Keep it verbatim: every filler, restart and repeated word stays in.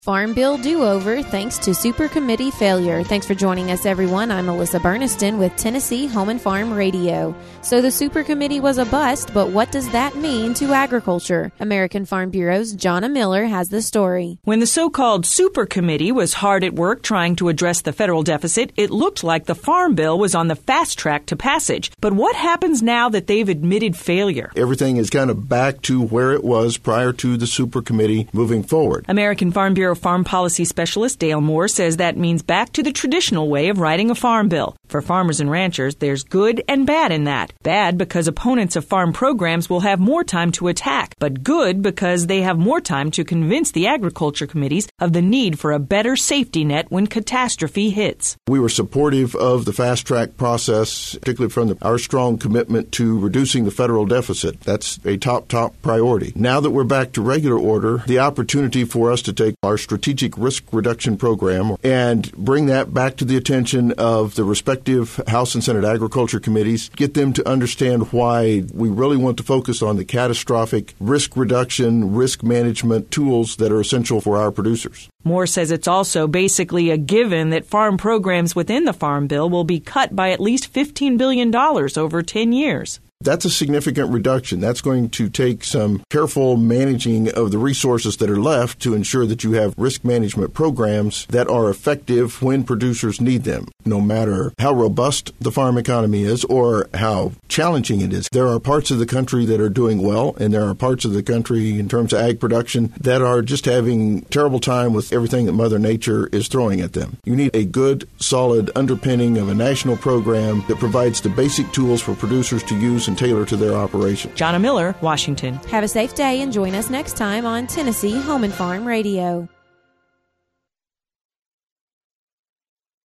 Farm Bill Do-Over thanks to Super Committee failure. Thanks for joining us, everyone. I'm Melissa Berniston with Tennessee Home and Farm Radio. So the Super Committee was a bust, but what does that mean to agriculture? American Farm Bureau's Jonna Miller has the story. When the so-called Super Committee was hard at work trying to address the federal deficit, it looked like the Farm Bill was on the fast track to passage. But what happens now that they've admitted failure? Everything is kind of back to where it was prior to the Super Committee moving forward. American Farm Bureau Farm Policy Specialist Dale Moore says that means back to the traditional way of writing a farm bill. For farmers and ranchers, there's good and bad in that. Bad because opponents of farm programs will have more time to attack, but good because they have more time to convince the agriculture committees of the need for a better safety net when catastrophe hits. We were supportive of the fast track process, particularly from the, our strong commitment to reducing the federal deficit. That's a top, top priority. Now that we're back to regular order, the opportunity for us to take our strategic risk reduction program and bring that back to the attention of the respective House and Senate Agriculture Committees, get them to understand why we really want to focus on the catastrophic risk reduction, risk management tools that are essential for our producers. Moore says it's also basically a given that farm programs within the Farm Bill will be cut by at least fifteen billion dollars over ten years. That's a significant reduction. That's going to take some careful managing of the resources that are left to ensure that you have risk management programs that are effective when producers need them. No matter how robust the farm economy is or how challenging it is, there are parts of the country that are doing well, and there are parts of the country in terms of ag production that are just having terrible time with everything that Mother Nature is throwing at them. You need a good, solid underpinning of a national program that provides the basic tools for producers to use and tailor to their operation. Jonna Miller, Washington. Have a safe day and join us next time on Tennessee Home and Farm Radio.